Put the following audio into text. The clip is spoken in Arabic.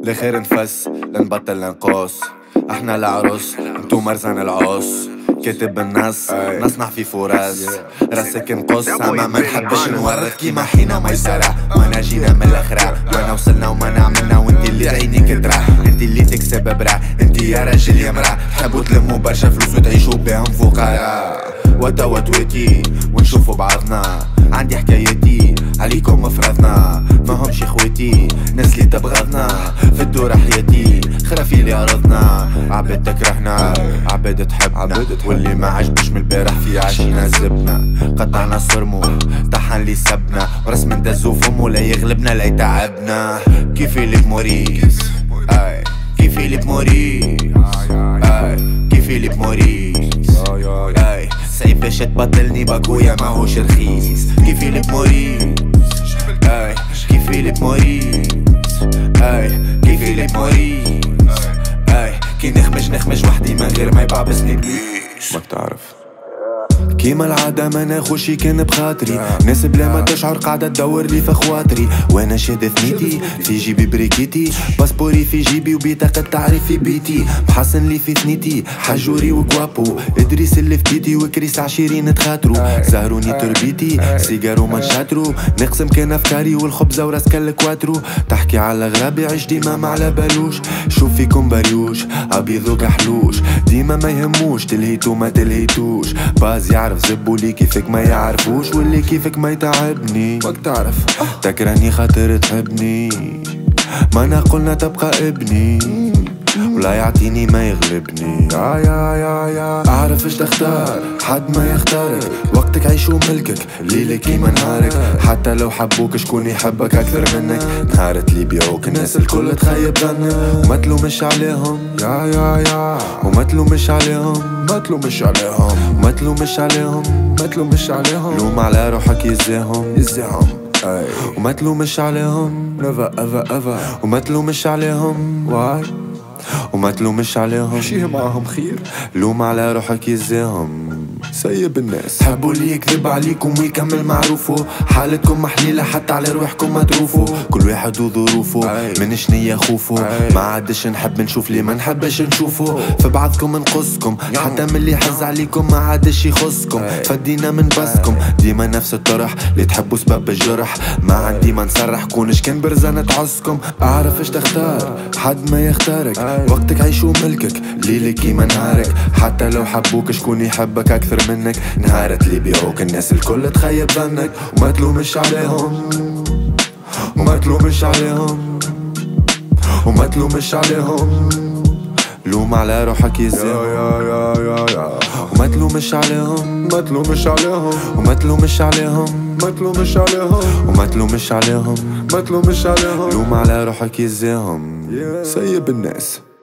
لخير نفس لنبطل ننقص. احنا العروس انتو مرزان العوس. كاتب النص نصنع في فرص. راسك نقص اما ما نحبش نورث كيما حين ميسرة. وانا جينا من الاخرة وانا وصلنا وما نعملنا. وانتي اللي عينيك تراه انتي اللي تكسب براه. انتي يا راجل يا مراه تحبوا تلموا برشا فلوس وتعيشوا بهم فقراء. وتوا تويتي ونشوفوا بعضنا. عندي حكايتي عليكم فرضنا. ما همش اخوتي ناس اللي تبغضنا. في الدور حياتي خرافي اللي عرضنا. عباد تكرهنا عباد تحبنا. واللي ما عجبش من البارح في عشينا زبنا. قطعنا صرمو طحن اللي سبنا. ورسم ندزو فمو لا يغلبنا لا يتعبنا. كيف فيليب موريس كيف فيليب موريس كيف فيليب موريس. سعيد باش تبطلني باكويا ماهوش رخيص. كيف فيليب موريس كيف فيليب موريس كيف فيليب موريس. كي نخمج وحدي من غير ما يبعبسني بليش. ما بتعرف كيما العادة ما ناخوشي كان بخاطري. ناس بلا ما تشعر قاعدة تدور لي في خواطري. وانا شاد ثنيتي في جيبي بريكيتي. باسبوري في جيبي وبطاقة تعريف في بيتي. محسن لي في ثنيتي حجوري وكوابو. ادريس اللي في بيتي وكريس عشيرين تخاطرو. زهروني تربيتي سيجارو ما نشاترو. نقسم كان افكاري والخبزة وراس كالكواترو. تحكي على غرابي عيش ديما ما على بالوش. شوف فيكم بريوش ابيضو كحلوش. ديما ما يهموش تلهيتو ما تلهيتوش. باز يعرف زبو لي كيفك ما يعرفوش. واللي كيفك ما يتعبني. ماك تعرف تكرهني خاطر تحبني. ما نقولنا تبقى ابني ولا يعطيني ما يغلبني. يا اعرف اش تختار حد ما يختارك. وقتك عيشو ملكك ليلك كيما نهارك. حتى لو حبوك شكون يحبك اكثر منك. نهارت اللي بيعوك الناس الكل تخيب ظنك. وما تلومش عليهم يا وما تلومش عليهم. ما تلومش عليهم ما تلومش عليهم ما تلومش عليهم. لوم على روحك يزاهم وما تلومش عليهم never وما تلومش عليهم واي. وما تلومش عليهم شي معهم خير. لوم على روحك يزاهم سيب الناس. حبوا لي يكذب عليكم ويكمل معروفه. حالتكم محليلة حتى على روحكم ما تروفوا. كل واحد وظروفه من شنيا خوفه. ما عادش نحب نشوف لي ما نحبش نشوفه. في بعضكم نقصكم حتى من اللي يحز عليكم ما عادش يخصكم. فدينا من بسكم ديما نفس الطرح اللي تحبوا سبب الجرح. ما عندي ما نصرح كونش كان برزانة تعصكم. اعرف اش تختار حد ما يختارك. وقتك عيشو ملكك ليلك كيما نهارك. حتى لو حبوك شكون يحبك اكثر منك. نهارت اللي بيعوك الناس الكل تخيب ظنك. وما تلومش عليهم وما تلومش عليهم وما تلومش عليهم. لوم على روحك يزاهم وما تلومش عليهم. ما تلومش عليهم وما تلومش عليهم. ما تلومش عليهم وما تلومش عليهم. ما تلومش عليهم. لوم على روحك يزاهم سيب الناس.